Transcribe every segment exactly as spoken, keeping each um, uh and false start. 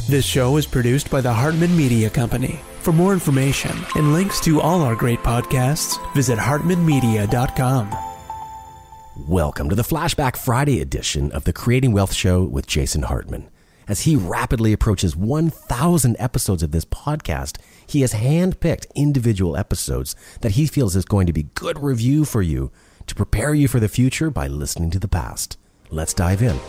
This show is produced by the Hartman Media Company. For more information and links to all our great podcasts, visit hartman media dot com. Welcome to the Flashback Friday edition of the Creating Wealth Show with Jason Hartman. As he rapidly approaches one thousand episodes of this podcast, he has handpicked individual episodes that he feels is going to be good review for you to prepare you for the future by listening to the past. Let's dive in.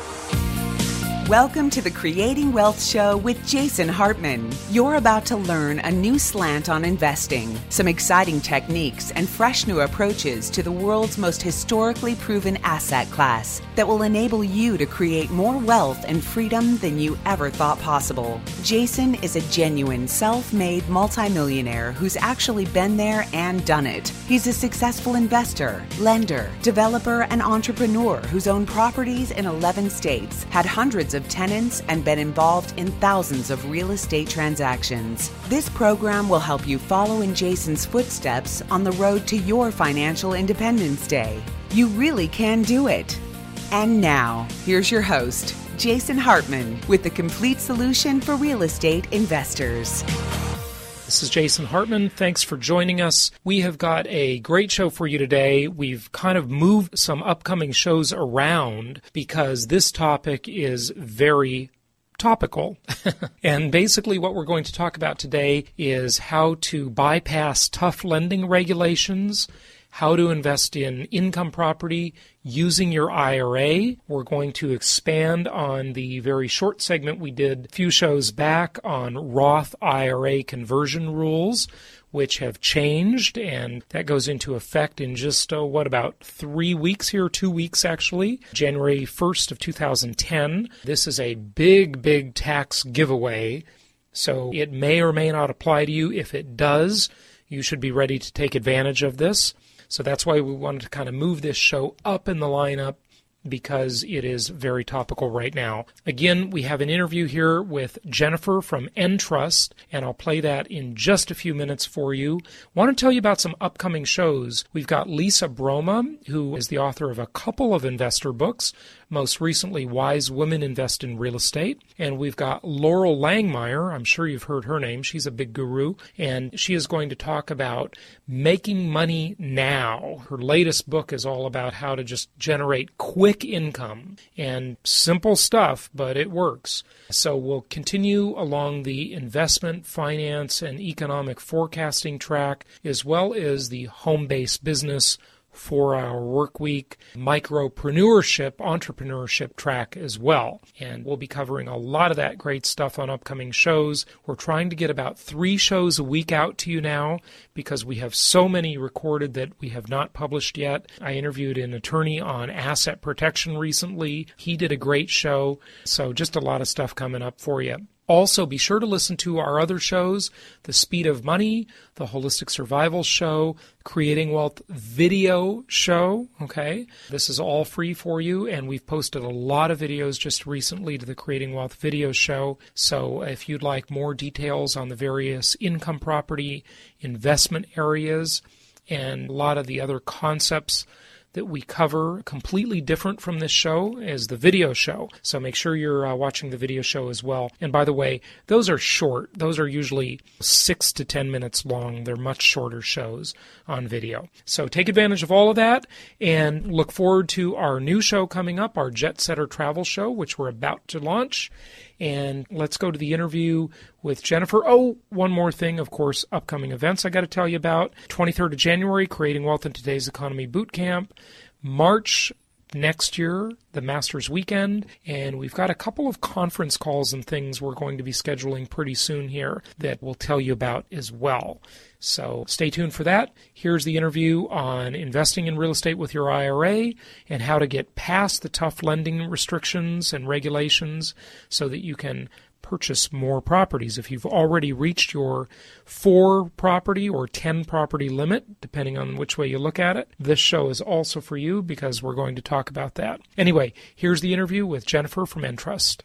Welcome to the Creating Wealth Show with Jason Hartman. You're about to learn a new slant on investing, some exciting techniques, and fresh new approaches to the world's most historically proven asset class that will enable you to create more wealth and freedom than you ever thought possible. Jason is a genuine self-made multimillionaire who's actually been there and done it. He's a successful investor, lender, developer, and entrepreneur who's owned properties in eleven states, had hundreds of tenants, and been involved in thousands of real estate transactions. This program will help you follow in Jason's footsteps on the road to your financial independence day. You really can do it. And now, here's your host, Jason Hartman, with the complete solution for real estate investors. This is Jason Hartman. Thanks for joining us. We have got a great show for you today. We've kind of moved some upcoming shows around because this topic is very topical. And basically what we're going to talk about today is how to bypass tough lending regulations, how to invest in income property using your I R A. We're going to expand on the very short segment we did a few shows back on Roth I R A conversion rules, which have changed, and that goes into effect in just, oh, what, about three weeks here, two weeks actually, January first of two thousand ten. This is a big, big tax giveaway, so it may or may not apply to you. If it does, you should be ready to take advantage of this. So that's why we wanted to kind of move this show up in the lineup, because it is very topical right now. Again, we have an interview here with Jennifer from Entrust, and I'll play that in just a few minutes for you. I want to tell you about some upcoming shows. We've got Lisa Broma, who is the author of a couple of investor books, most recently Wise Women Invest in Real Estate. And we've got Laurel Langmeyer. I'm sure you've heard her name. She's a big guru, and she is going to talk about making money now. Her latest book is all about how to just generate quick income, and simple stuff, but it works. So we'll continue along the investment, finance, and economic forecasting track, as well as the home-based business, four-hour work week, micropreneurship, entrepreneurship track as well. And we'll be covering a lot of that great stuff on upcoming shows. We're trying to get about three shows a week out to you now because we have so many recorded that we have not published yet. I interviewed an attorney on asset protection recently. He did a great show. So just a lot of stuff coming up for you. Also, be sure to listen to our other shows, The Speed of Money, The Holistic Survival Show, Creating Wealth Video Show, okay? This is all free for you, and we've posted a lot of videos just recently to the Creating Wealth Video Show. So if you'd like more details on the various income property investment areas and a lot of the other concepts that we cover, completely different from this show, is the video show. So make sure you're uh, watching the video show as well. And by the way, those are short. Those are usually six to ten minutes long. They're much shorter shows on video. So take advantage of all of that and look forward to our new show coming up, our Jet Setter Travel Show, which we're about to launch. And let's go to the interview with Jennifer. Oh, one more thing, of course, upcoming events I got to tell you about. twenty-third of January, Creating Wealth in Today's Economy Boot Camp. March next year, the Masters Weekend. And we've got a couple of conference calls and things we're going to be scheduling pretty soon here that we'll tell you about as well. So stay tuned for that. Here's the interview on investing in real estate with your I R A and how to get past the tough lending restrictions and regulations so that you can purchase more properties. If you've already reached your four property or ten property limit, depending on which way you look at it, this show is also for you because we're going to talk about that. Anyway, here's the interview with Jennifer from Entrust.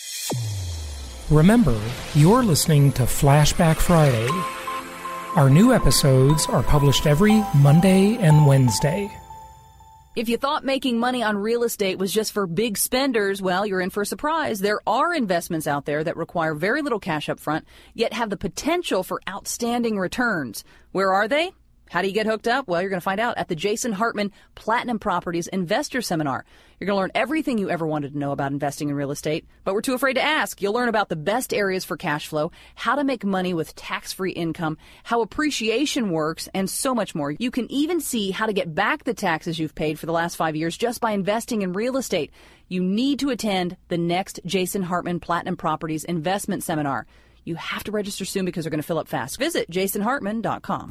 Remember, you're listening to Flashback Friday. Our new episodes are published every Monday and Wednesday. If you thought making money on real estate was just for big spenders, well, you're in for a surprise. There are investments out there that require very little cash up front, yet have the potential for outstanding returns. Where are they? How do you get hooked up? Well, you're going to find out at the Jason Hartman Platinum Properties Investor Seminar. You're going to learn everything you ever wanted to know about investing in real estate, but we're too afraid to ask. You'll learn about the best areas for cash flow, how to make money with tax-free income, how appreciation works, and so much more. You can even see how to get back the taxes you've paid for the last five years just by investing in real estate. You need to attend the next Jason Hartman Platinum Properties Investment Seminar. You have to register soon because they're going to fill up fast. Visit jason hartman dot com.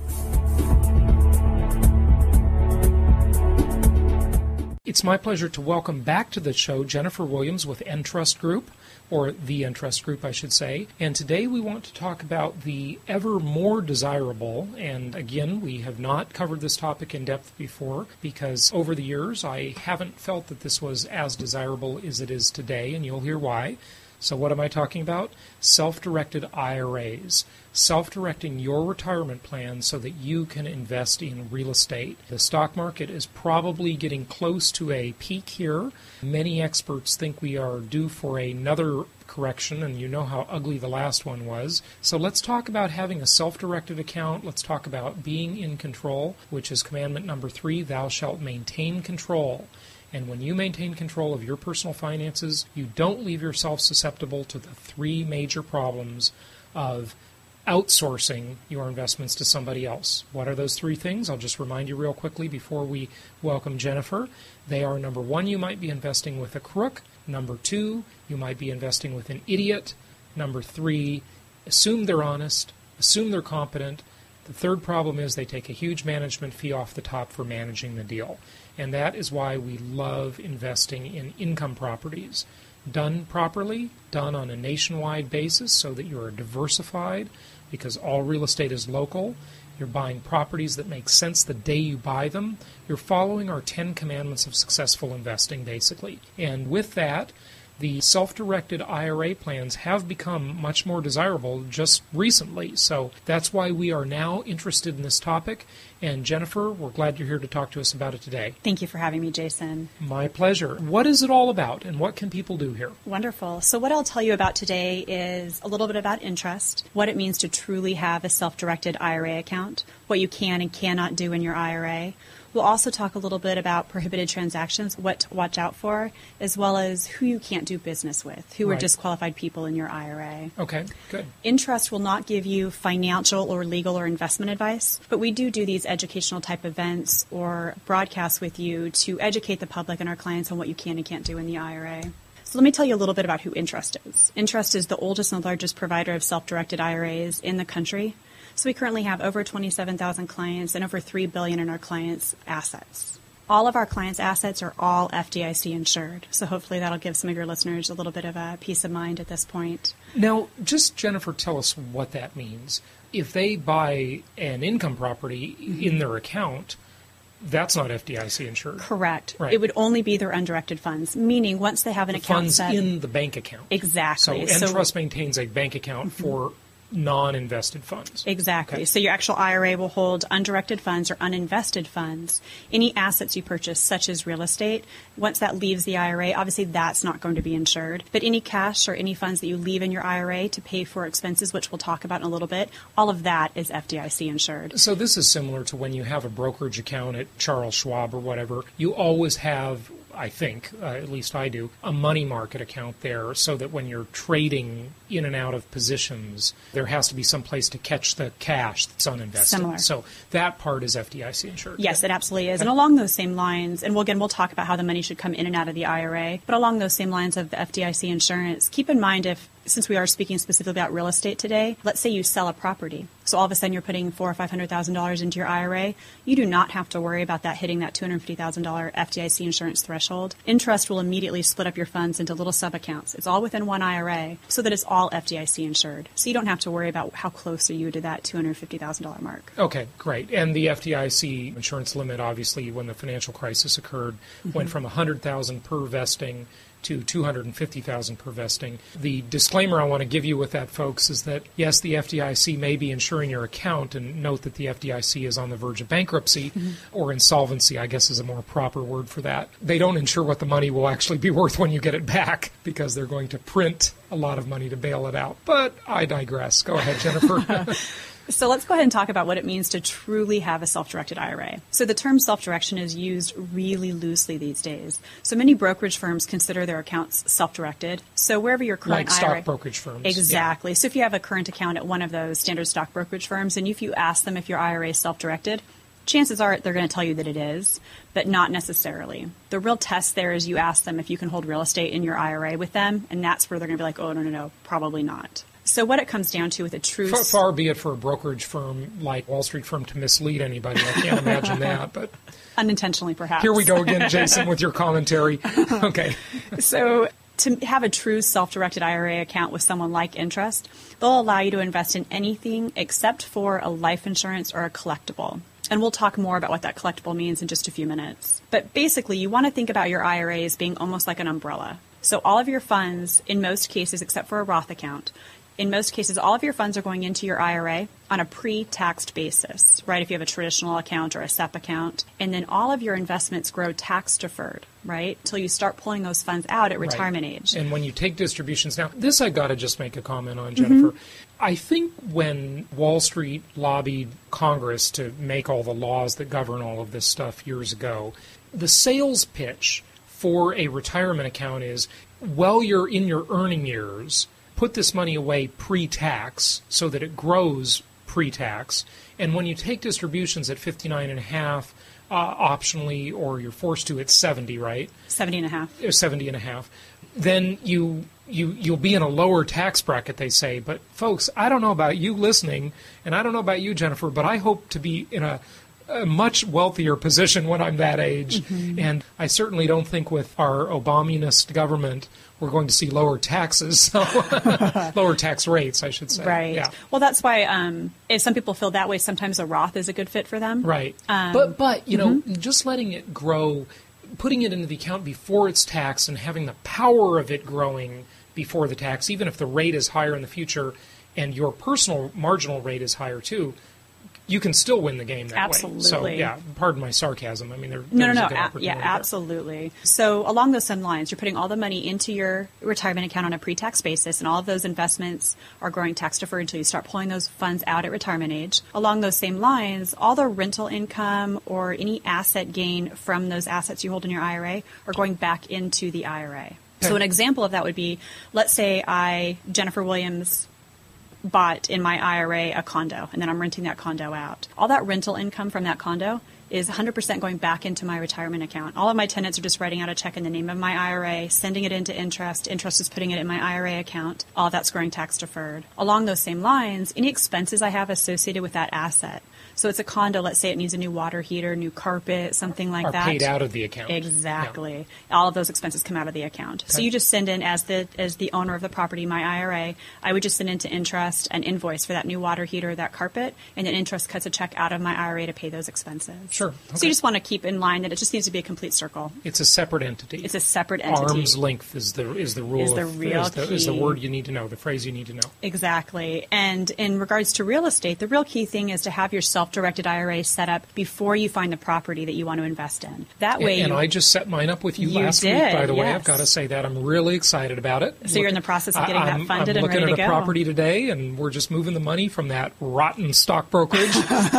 It's my pleasure to welcome back to the show Jennifer Williams with Entrust Group, or the Entrust Group, I should say. And today we want to talk about the ever more desirable, and again, we have not covered this topic in depth before because over the years I haven't felt that this was as desirable as it is today, and you'll hear why. So what am I talking about? Self-directed I R As. Self-directing your retirement plan so that you can invest in real estate. The stock market is probably getting close to a peak here. Many experts think we are due for another correction, and you know how ugly the last one was. So let's talk about having a self-directed account. Let's talk about being in control, which is commandment number three, thou shalt maintain control. And when you maintain control of your personal finances, you don't leave yourself susceptible to the three major problems of outsourcing your investments to somebody else. What are those three things? I'll just remind you real quickly before we welcome Jennifer. They are, number one, you might be investing with a crook. Number two, you might be investing with an idiot. Number three, assume they're honest, assume they're competent. The third problem is they take a huge management fee off the top for managing the deal. And that is why we love investing in income properties. Done properly, done on a nationwide basis so that you are diversified, because all real estate is local. You're buying properties that make sense the day you buy them. You're following our ten commandments of successful investing, basically. And with that, the self-directed I R A plans have become much more desirable just recently. So that's why we are now interested in this topic. And Jennifer, we're glad you're here to talk to us about it today. Thank you for having me, Jason. My pleasure. What is it all about, and what can people do here? Wonderful. So what I'll tell you about today is a little bit about Entrust, what it means to truly have a self-directed I R A account, what you can and cannot do in your I R A. We'll also talk a little bit about prohibited transactions, what to watch out for, as well as who you can't do business with, who right. are disqualified people in your I R A. Okay, good. Entrust will not give you financial or legal or investment advice, but we do do these educational type events or broadcasts with you to educate the public and our clients on what you can and can't do in the I R A. So let me tell you a little bit about who Entrust is. Entrust is the oldest and largest provider of self-directed I R As in the country. So we currently have over twenty-seven thousand clients and over three billion dollars in our clients' assets. All of our clients' assets are all F D I C insured. So hopefully that'll give some of your listeners a little bit of a peace of mind at this point. Now, just, Jennifer, tell us what that means. If they buy an income property mm-hmm. in their account, that's not F D I C insured. Correct. Right. It would only be their undirected funds, meaning once they have an the account funds set in the bank account. Exactly. So Entrust so, maintains a bank account mm-hmm. for non-invested funds. Exactly. Okay. So your actual I R A will hold undirected funds or uninvested funds. Any assets you purchase, such as real estate, once that leaves the I R A, obviously that's not going to be insured. But any cash or any funds that you leave in your I R A to pay for expenses, which we'll talk about in a little bit, all of that is F D I C insured. So this is similar to when you have a brokerage account at Charles Schwab or whatever. You always have, I think, uh, at least I do, a money market account there so that when you're trading in and out of positions, there has to be some place to catch the cash that's uninvested. Similar. So that part is F D I C insured. Yes, it absolutely is. And along those same lines, and we'll, again, we'll talk about how the money should come in and out of the I R A, but along those same lines of the F D I C insurance, keep in mind if, since we are speaking specifically about real estate today, let's say you sell a property. So all of a sudden you're putting four or five hundred thousand dollars into your I R A. You do not have to worry about that hitting that two hundred fifty thousand dollars F D I C insurance threshold. Entrust will immediately split up your funds into little sub accounts. It's all within one I R A, so that it's all F D I C insured. So you don't have to worry about how close are you to that two hundred fifty thousand dollars mark. Okay, great. And the F D I C insurance limit, obviously, when the financial crisis occurred, mm-hmm. went from one hundred thousand dollars per vesting to two hundred fifty thousand dollars per vesting. The disclaimer I want to give you with that, folks, is that, yes, the F D I C may be insuring your account, and note that the F D I C is on the verge of bankruptcy, mm-hmm. or insolvency, I guess is a more proper word for that. They don't insure what the money will actually be worth when you get it back, because they're going to print a lot of money to bail it out. But I digress. Go ahead, Jennifer. So let's go ahead and talk about what it means to truly have a self-directed I R A. So the term self-direction is used really loosely these days. So many brokerage firms consider their accounts self-directed. So wherever your current like I R A... stock brokerage firms. Exactly. Yeah. So if you have a current account at one of those standard stock brokerage firms, and if you ask them if your I R A is self-directed, chances are they're going to tell you that it is, but not necessarily. The real test there is you ask them if you can hold real estate in your I R A with them, and that's where they're going to be like, oh, no, no, no, probably not. So what it comes down to with a true... Far, far be it for a brokerage firm like Wall Street firm to mislead anybody. I can't imagine that, but... Unintentionally, perhaps. Here we go again, Jason, with your commentary. Okay. So to have a true self-directed I R A account with someone like Intrust, they'll allow you to invest in anything except for a life insurance or a collectible. And we'll talk more about what that collectible means in just a few minutes. But basically, you want to think about your I R A as being almost like an umbrella. So all of your funds, in most cases, except for a Roth account, in most cases, all of your funds are going into your I R A on a pre-taxed basis, right? If you have a traditional account or a S E P account. And then all of your investments grow tax-deferred, right? Until you start pulling those funds out at retirement right. age. And when you take distributions, now, this I got to just make a comment on, Jennifer. Mm-hmm. I think when Wall Street lobbied Congress to make all the laws that govern all of this stuff years ago, the sales pitch for a retirement account is, while you're in your earning years, put this money away pre-tax so that it grows pre-tax. And when you take distributions at fifty-nine and a half, uh, optionally, or you're forced to at seventy, right? seventy and a half. seventy and a half. Then you, you, you'll be in a lower tax bracket, they say. But folks, I don't know about you listening, and I don't know about you, Jennifer, but I hope to be in a a much wealthier position when I'm that age. Mm-hmm. And I certainly don't think with our Obamunist government we're going to see lower taxes, so lower tax rates, I should say. Right. Yeah. Well, that's why um, if some people feel that way, sometimes a Roth is a good fit for them. Right. Um, but, but you know, mm-hmm. just letting it grow, putting it into the account before it's taxed and having the power of it growing before the tax, even if the rate is higher in the future and your personal marginal rate is higher too, you can still win the game that absolutely. way. So, yeah, pardon my sarcasm. I mean, there, no, no, there's no. a good A- opportunity yeah, there. absolutely. So along those same lines, you're putting all the money into your retirement account on a pre-tax basis, and all of those investments are growing tax-deferred until you start pulling those funds out at retirement age. Along those same lines, all the rental income or any asset gain from those assets you hold in your I R A are going back into the I R A. Okay. So an example of that would be, let's say I, Jennifer Williams, bought in my I R A a condo, and then I'm renting that condo out. All that rental income from that condo is one hundred percent going back into my retirement account. All of my tenants are just writing out a check in the name of my I R A, sending it into Intrust. Intrust is putting it in my I R A account. All of that's growing tax deferred. Along those same lines, any expenses I have associated with that asset. So it's a condo, let's say it needs a new water heater, new carpet, something like are that. Are paid out of the account. Exactly. Yeah. All of those expenses come out of the account. Okay. So you just send in, as the as the owner of the property, my I R A, I would just send into Intrust an invoice for that new water heater, that carpet, and then Intrust cuts a check out of my I R A to pay those expenses. Sure. Okay. So you just want to keep in mind that it just needs to be a complete circle. It's a separate entity. It's a separate entity. Arm's length is the is the rule. Is the of, real is the, key. Is the word you need to know, the phrase you need to know. Exactly. And in regards to real estate, the real key thing is to have your self-directed I R A set up before you find the property that you want to invest in. That way, and, and you, I just set mine up with you, you last did, week. By the yes. way, I've got to say that I'm really excited about it. So Look, you're in the process of getting I, that funded I'm and ready to go. I'm looking at a property today, and we're just moving the money from that rotten stock brokerage.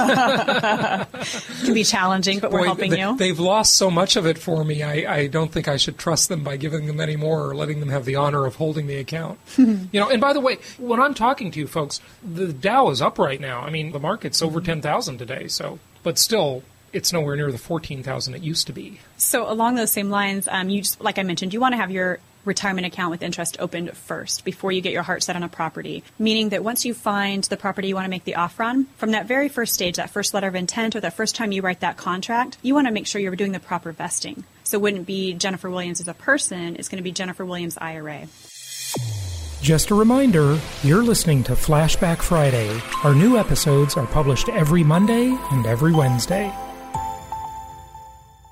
It can be challenging, but Boy, we're helping they, you. They've lost so much of it for me. I, I don't think I should trust them by giving them any more or letting them have the honor of holding the account. You know, and by the way, when I'm talking to you folks, the Dow is up right now. I mean, the market's over ten thousand today. So, but still, it's nowhere near the fourteen thousand it used to be. So along those same lines, um, you just, like I mentioned, you want to have your retirement account with Intrust opened first before you get your heart set on a property, meaning that once you find the property you want to make the offer on, from that very first stage, that first letter of intent or that first time you write that contract, you want to make sure you're doing the proper vesting. So it wouldn't be Jennifer Williams as a person, it's going to be Jennifer Williams I R A. Just a reminder, you're listening to Flashback Friday. Our new episodes are published every Monday and every Wednesday.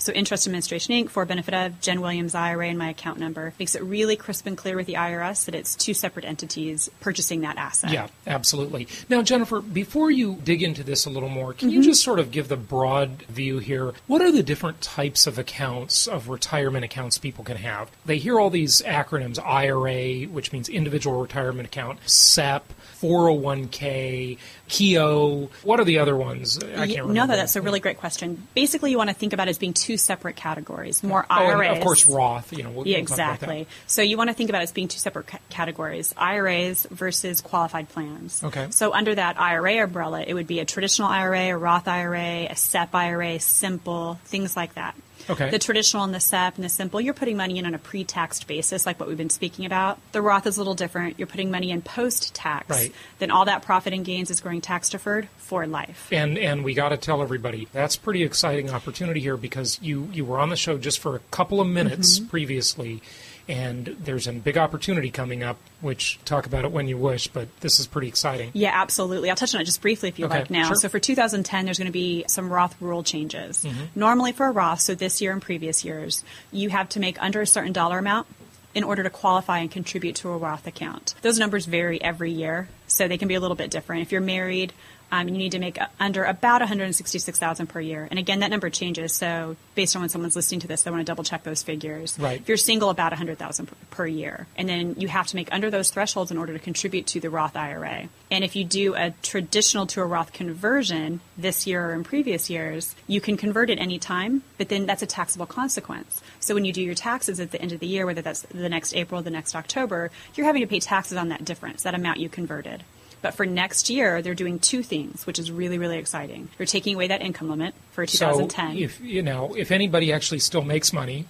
So Interest Administration, Incorporated, for benefit of Jen Williams I R A, and my account number. Makes it really crisp and clear with the I R S that it's two separate entities purchasing that asset. Yeah, absolutely. Now, Jennifer, before you dig into this a little more, can Mm-hmm. you just sort of give the broad view here? What are the different types of accounts, of retirement accounts people can have? They hear all these acronyms, I R A, which means Individual Retirement Account, S E P, four oh one k, K E O. What are the other ones? I can't remember. No, no, that's a really great question. Basically, you want to think about it as being two separate categories. More Oh, I R As. and of course, Roth. You know, we'll, Yeah, we'll talk about that. exactly. So you want to think about it as being two separate ca- categories, I R As versus qualified plans. Okay. So under that I R A umbrella, it would be a traditional I R A, a Roth I R A, a S E P I R A, simple, things like that. Okay. The traditional and the S E P and the simple, you're putting money in on a pre-taxed basis, like what we've been speaking about. The Roth is a little different. You're putting money in post-tax. Right. Then all that profit and gains is growing tax-deferred for life. And and we got to tell everybody that's pretty exciting opportunity here, because you you were on the show just for a couple of minutes Mm-hmm. previously, and there's a big opportunity coming up, which talk about it when you wish, but this is pretty exciting. Yeah, absolutely. I'll touch on it just briefly if you Okay, like now. sure. So for two thousand ten, there's going to be some Roth rule changes. Mm-hmm. Normally for a Roth, so this year and previous years, you have to make under a certain dollar amount in order to qualify and contribute to a Roth account. Those numbers vary every year, so they can be a little bit different. If you're married, um, you need to make under about one hundred sixty-six thousand dollars per year. And again, that number changes, so based on when someone's listening to this, they want to double check those figures. Right. If you're single, about one hundred thousand dollars per year. And then you have to make under those thresholds in order to contribute to the Roth I R A. And if you do a traditional to a Roth conversion this year or in previous years, you can convert at any time, but then that's a taxable consequence. So when you do your taxes at the end of the year, whether that's the next April or the next October, you're having to pay taxes on that difference, that amount you converted. But for next year, they're doing two things, which is really, really exciting. They're taking away that income limit for two thousand ten. So if, you know, if anybody actually still makes money,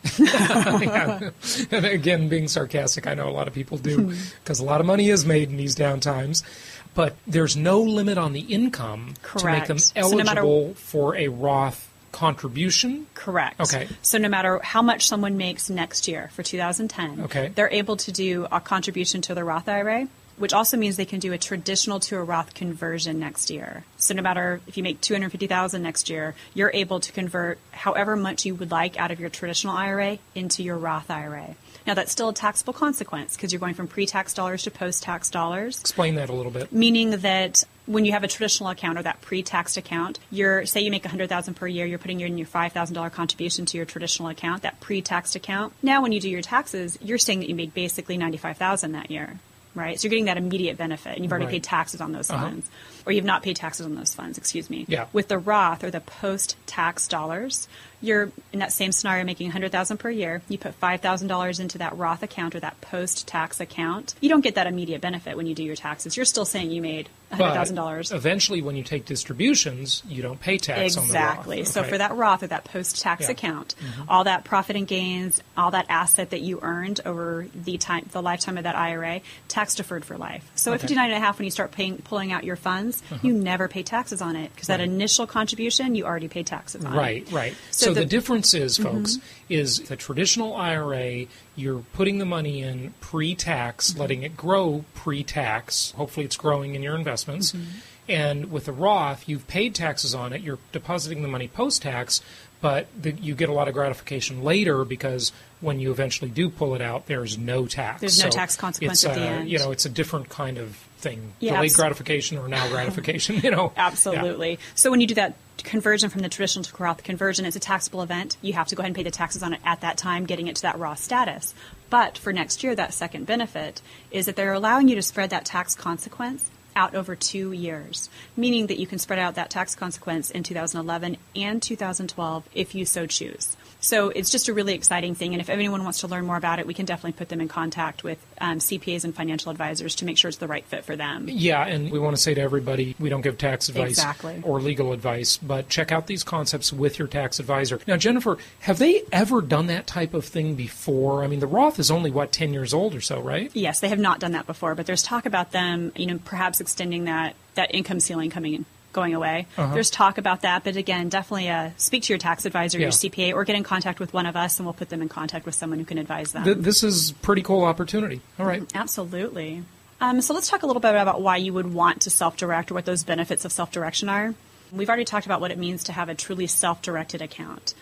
yeah, and again, being sarcastic, I know a lot of people do, because a lot of money is made in these down times, but there's no limit on the income to make them Correct. So no eligible matter- for a Roth contribution. Correct. Okay. So no matter how much someone makes next year for two thousand ten, Okay. they're able to do a contribution to the Roth I R A, which also means they can do a traditional to a Roth conversion next year. So no matter if you make two hundred fifty thousand dollars next year, you're able to convert however much you would like out of your traditional I R A into your Roth I R A. Now, that's still a taxable consequence because you're going from pre-tax dollars to post-tax dollars. Explain that a little bit. Meaning that when you have a traditional account or that pre-taxed account, you're, say you make one hundred thousand dollars per year, you're putting in your five thousand dollars contribution to your traditional account, that pre-taxed account. Now, when you do your taxes, you're saying that you made basically ninety-five thousand dollars that year, right? So you're getting that immediate benefit, and you've already Right. paid taxes on those Uh-huh. funds. Or you've not paid taxes on those funds, excuse me. Yeah. With the Roth or the post-tax dollars, you're in that same scenario making one hundred thousand dollars per year. You put five thousand dollars into that Roth account or that post-tax account. You don't get that immediate benefit when you do your taxes. You're still saying you made one hundred thousand dollars. But eventually, when you take distributions, you don't pay tax on the Roth. Exactly. So Okay. for that Roth or that post-tax Yeah. account, all that profit and gains, all that asset that you earned over the time, the lifetime of that I R A, tax deferred for life. So at Okay. fifty-nine and a half, when you start paying, pulling out your funds, you never pay taxes on it because that Right. initial contribution you already paid taxes on. Right, right. So So, the, the- difference is, folks, is the traditional I R A, you're putting the money in pre-tax, letting it grow pre-tax. Hopefully it's growing in your investments. And with the Roth, you've paid taxes on it. You're depositing the money post-tax, but the, you get a lot of gratification later because when you eventually do pull it out, there's no tax. There's no So tax consequence it's, at the uh, end. You know, it's a different kind of thing. Yeah, Delayed abs- gratification or now gratification, you know. Yeah. Absolutely. So when you do that conversion from the traditional to Roth conversion, it's a taxable event. You have to go ahead and pay the taxes on it at that time, getting it to that Roth status. But for next year, that second benefit is that they're allowing you to spread that tax consequence out over two years, meaning that you can spread out that tax consequence in two thousand eleven and two thousand twelve if you so choose. So it's just a really exciting thing, and if anyone wants to learn more about it, we can definitely put them in contact with um, C P As and financial advisors to make sure it's the right fit for them. Yeah, and we want to say to everybody, we don't give tax advice Exactly. or legal advice, but check out these concepts with your tax advisor. Now, Jennifer, have they ever done that type of thing before? I mean, the Roth is only, what, ten years old or so, right? Yes, they have not done that before, but there's talk about them, you know, perhaps extending that, that income ceiling coming in. Going away. Uh-huh. There's talk about that, but again, definitely uh, speak to your tax advisor, Yeah. your C P A, or get in contact with one of us, and we'll put them in contact with someone who can advise them. Th- this is pretty cool opportunity. All right. Absolutely. Um, so let's talk a little bit about why you would want to self-direct or what those benefits of self-direction are. We've already talked about what it means to have a truly self-directed account.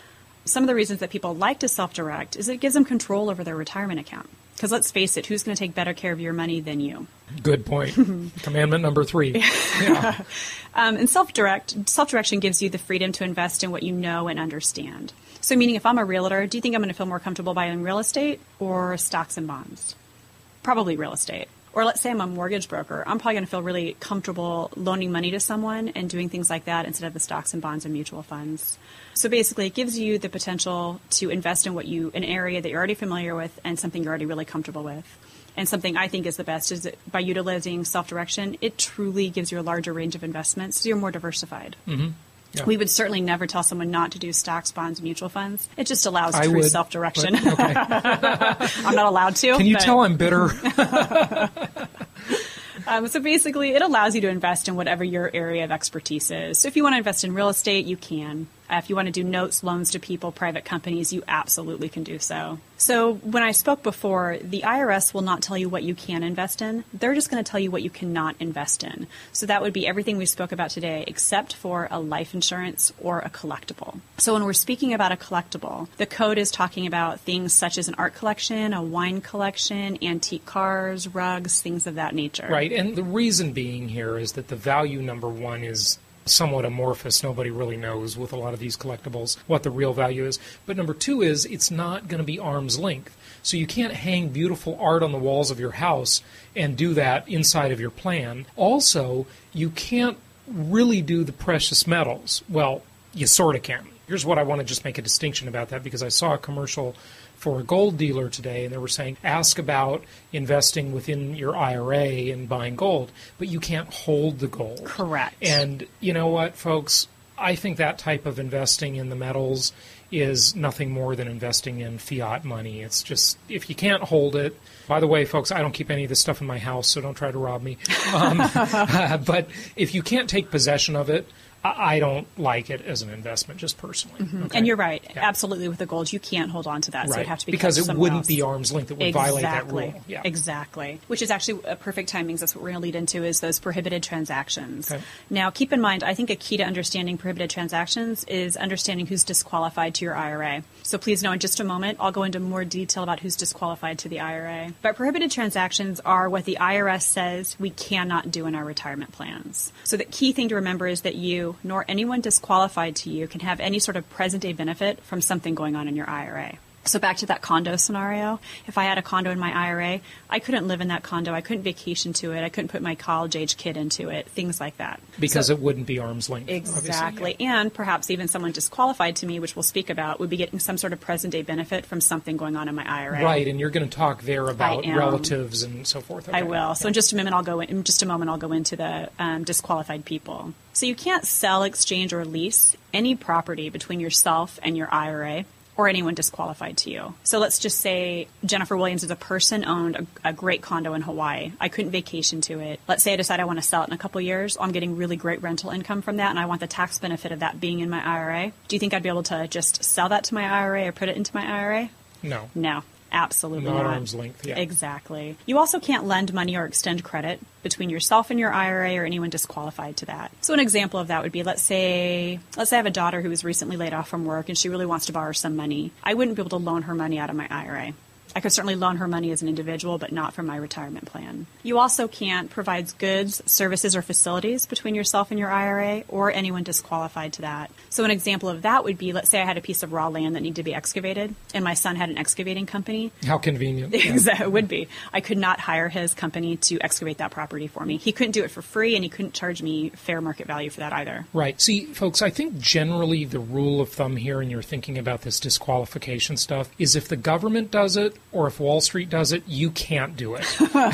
some of the reasons that people like to self-direct is it gives them control over their retirement account. Because let's face it, who's going to take better care of your money than you? Good point. Commandment number three. Yeah. um, and self-direct, self-direction gives you the freedom to invest in what you know and understand. So meaning if I'm a realtor, do you think I'm going to feel more comfortable buying real estate or stocks and bonds? Probably real estate. Or let's say I'm a mortgage broker. I'm probably going to feel really comfortable loaning money to someone and doing things like that instead of the stocks and bonds and mutual funds. So basically, it gives you the potential to invest in what you, an area that you're already familiar with and something you're already really comfortable with. And something I think is the best is that by utilizing self-direction, it truly gives you a larger range of investments, so you're more diversified. Mm-hmm. Yeah. We would certainly never tell someone not to do stocks, bonds, mutual funds. It just allows I true would, self-direction. But, okay. I'm not allowed to. Can you but... tell I'm bitter? Um, so basically, it allows you to invest in whatever your area of expertise is. So if you want to invest in real estate, you can. Uh, if you want to do notes, loans to people, private companies, you absolutely can do so. So when I spoke before, the I R S will not tell you what you can invest in. They're just going to tell you what you cannot invest in. So that would be everything we spoke about today, except for a life insurance or a collectible. So when we're speaking about a collectible, the code is talking about things such as an art collection, a wine collection, antique cars, rugs, things of that nature. Right. And the reason being here is that the value, number one, is somewhat amorphous. Nobody really knows with a lot of these collectibles what the real value is. But number two is it's not going to be arm's length. So you can't hang beautiful art on the walls of your house and do that inside of your plan. Also, you can't really do the precious metals. Well, you sort of can. Here's what I want to just make a distinction about that, because I saw a commercial for a gold dealer today, and they were saying, ask about investing within your I R A and buying gold, but you can't hold the gold. Correct. And you know what, folks? I think that type of investing in the metals is nothing more than investing in fiat money. It's just, if you can't hold it, by the way, folks, I don't keep any of this stuff in my house, so don't try to rob me. Um, but if you can't take possession of it, I don't like it as an investment, just personally. Mm-hmm. Okay? And you're right. Yeah. Absolutely, with the gold, you can't hold on to that. Right. So it'd have to be because it wouldn't else. be arm's length. It would exactly. violate that rule. Yeah. Exactly. Which is actually a perfect timing. That's what we're going to lead into, is those prohibited transactions. Okay. Now, keep in mind, I think a key to understanding prohibited transactions is understanding who's disqualified to your I R A. So please know in just a moment, I'll go into more detail about who's disqualified to the I R A. But prohibited transactions are what the I R S says we cannot do in our retirement plans. So the key thing to remember is that you, nor anyone disqualified to you, can have any sort of present-day benefit from something going on in your I R A. So back to that condo scenario, if I had a condo in my I R A, I couldn't live in that condo. I couldn't vacation to it. I couldn't put my college-age kid into it, things like that. Because so, it wouldn't be arm's length. Exactly. Yeah. And perhaps even someone disqualified to me, which we'll speak about, would be getting some sort of present-day benefit from something going on in my I R A. Right, and you're going to talk there about relatives and so forth. Okay. I will. So in just a moment, I'll go in, in just a moment, I'll go into the um, disqualified people. So you can't sell, exchange, or lease any property between yourself and your I R A, or anyone disqualified to you. So let's just say Jennifer Williams as a person owned a, a great condo in Hawaii. I couldn't vacation to it. Let's say I decide I want to sell it in a couple years. I'm getting really great rental income from that, and I want the tax benefit of that being in my I R A. Do you think I'd be able to just sell that to my I R A or put it into my I R A? No. No. Absolutely not. not. Arm's length, yeah. Exactly. You also can't lend money or extend credit between yourself and your I R A or anyone disqualified to that. So an example of that would be, let's say, let's say I have a daughter who was recently laid off from work and she really wants to borrow some money. I wouldn't be able to loan her money out of my I R A. I could certainly loan her money as an individual, but not from my retirement plan. You also can't provide goods, services, or facilities between yourself and your I R A or anyone disqualified to that. So an example of that would be, let's say I had a piece of raw land that needed to be excavated, and my son had an excavating company. How convenient. Exactly, it would be. I could not hire his company to excavate that property for me. He couldn't do it for free, and he couldn't charge me fair market value for that either. Right. See, folks, I think generally the rule of thumb here, and you're thinking about this disqualification stuff, is if the government does it, or if Wall Street does it, you can't do it.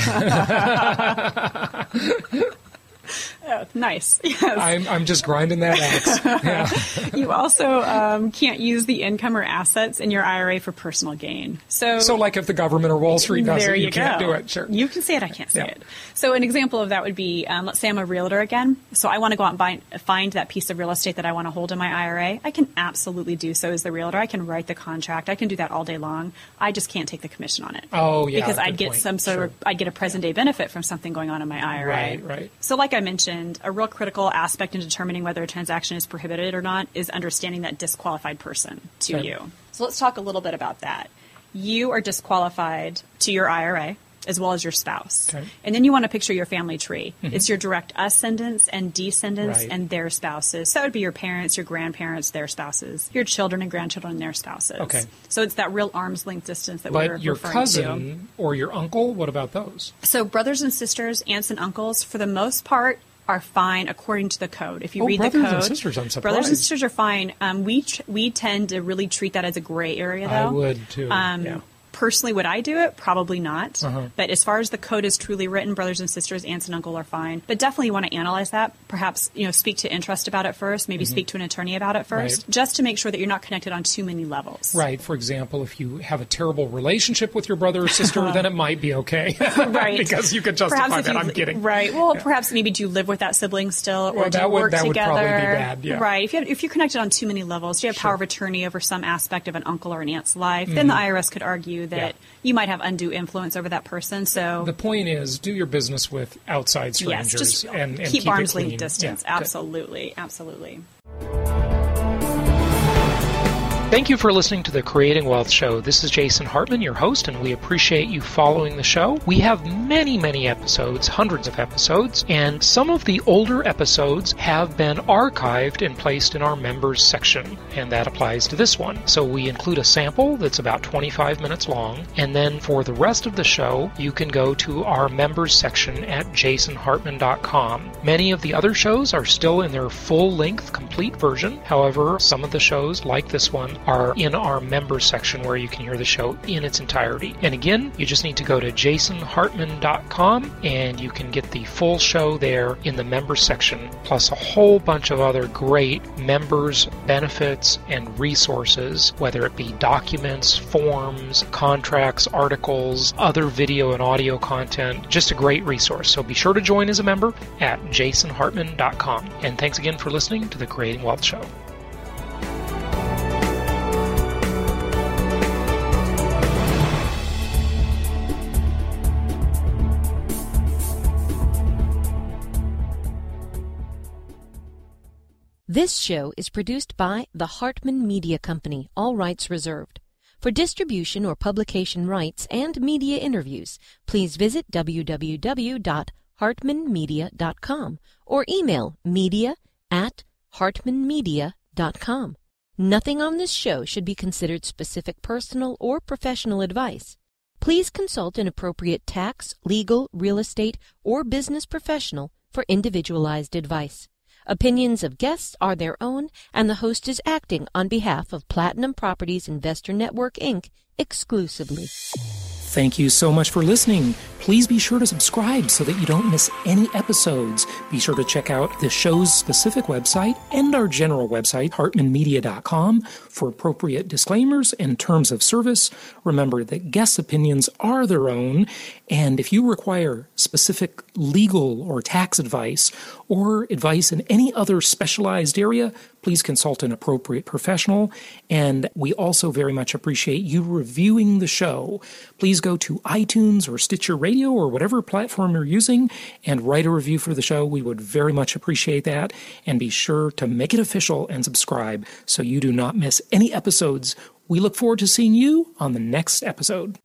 Oh, nice. Yes. I'm, I'm just grinding that axe. Yeah. You also um, can't use the income or assets in your I R A for personal gain. So, so like if the government or Wall Street does there it, you, you can't go. do it. Sure. You can say it, I can't say Yeah. it. So an example of that would be, um, let's say I'm a realtor again. So I want to go out and buy, find that piece of real estate that I want to hold in my I R A. I can absolutely do so as the realtor. I can write the contract. I can do that all day long. I just can't take the commission on it. Oh, yeah. Because I'd good get point. some sort Sure. of, I'd get a present day benefit from something going on in my I R A. Right, right. So like I mentioned, mentioned, a real critical aspect in determining whether a transaction is prohibited or not is understanding that disqualified person to Okay. you. So let's talk a little bit about that. You are disqualified to your I R A as well as your spouse. Okay. And then you want to picture your family tree. Mm-hmm. It's your direct ascendants and descendants Right. and their spouses. So that would be your parents, your grandparents, their spouses, your children and grandchildren and their spouses. Okay. So it's that real arm's length distance that we're But your referring cousin to. or your uncle, what about those? So brothers and sisters, aunts and uncles, for the most part, are fine according to the code. If you Oh, read the brothers code, and sisters, I'm brothers and surprised. sisters are fine. Um, we tr- we tend to really treat that as a gray area, though. I would too. Um, yeah. Personally, would I do it? Probably not. Uh-huh. But as far as the code is truly written, brothers and sisters, aunts and uncle are fine. But definitely you want to analyze that. Perhaps, you know, speak to interest about it first. Maybe mm-hmm. speak to an attorney about it first, Right. just to make sure that you're not connected on too many levels. Right. For example, if you have a terrible relationship with your brother or sister, then it might be okay. Right. Because you could justify Perhaps if that. you I'm li- kidding. Right. Well, Yeah. perhaps maybe do you live with that sibling still, or Well, do that you would- work that would together? probably be bad, yeah. Right. If you have, if you're connected on too many levels, do you have Sure. power of attorney over some aspect of an uncle or an aunt's life? Then the I R S could argue that Yeah. you might have undue influence over that person. So The point is, do your business with outside strangers yes, just and, and keep, keep arm's it clean. length distance. Yeah, good. Absolutely. Absolutely. Thank you for listening to the Creating Wealth Show. This is Jason Hartman, your host, and we appreciate you following the show. We have many, many episodes, hundreds of episodes, and some of the older episodes have been archived and placed in our members section, and that applies to this one. So we include a sample that's about twenty-five minutes long, and then for the rest of the show, you can go to our members section at jason hartman dot com. Many of the other shows are still in their full-length, complete version. However, some of the shows, like this one, are in our members section where you can hear the show in its entirety. And again, you just need to go to jason hartman dot com and you can get the full show there in the members section, plus a whole bunch of other great members benefits and resources, whether it be documents, forms, contracts, articles, other video and audio content. Just a great resource. So be sure to join as a member at jason hartman dot com. And thanks again for listening to the Creating Wealth Show. This show is produced by the Hartman Media Company, all rights reserved. For distribution or publication rights and media interviews, please visit w w w dot hartman media dot com or email media at hartman media dot com. Nothing on this show should be considered specific personal or professional advice. Please consult an appropriate tax, legal, real estate, or business professional for individualized advice. Opinions of guests are their own, and the host is acting on behalf of Platinum Properties Investor Network, Incorporated exclusively. Thank you so much for listening. Please be sure to subscribe so that you don't miss any episodes. Be sure to check out the show's specific website and our general website, hartman media dot com, for appropriate disclaimers and terms of service. Remember that guests' opinions are their own, and if you require specific legal or tax advice or advice in any other specialized area, please consult an appropriate professional. And we also very much appreciate you reviewing the show. Please go to iTunes or Stitcher Radio or whatever platform you're using and write a review for the show. We would very much appreciate that. And be sure to make it official and subscribe so you do not miss any episodes. We look forward to seeing you on the next episode.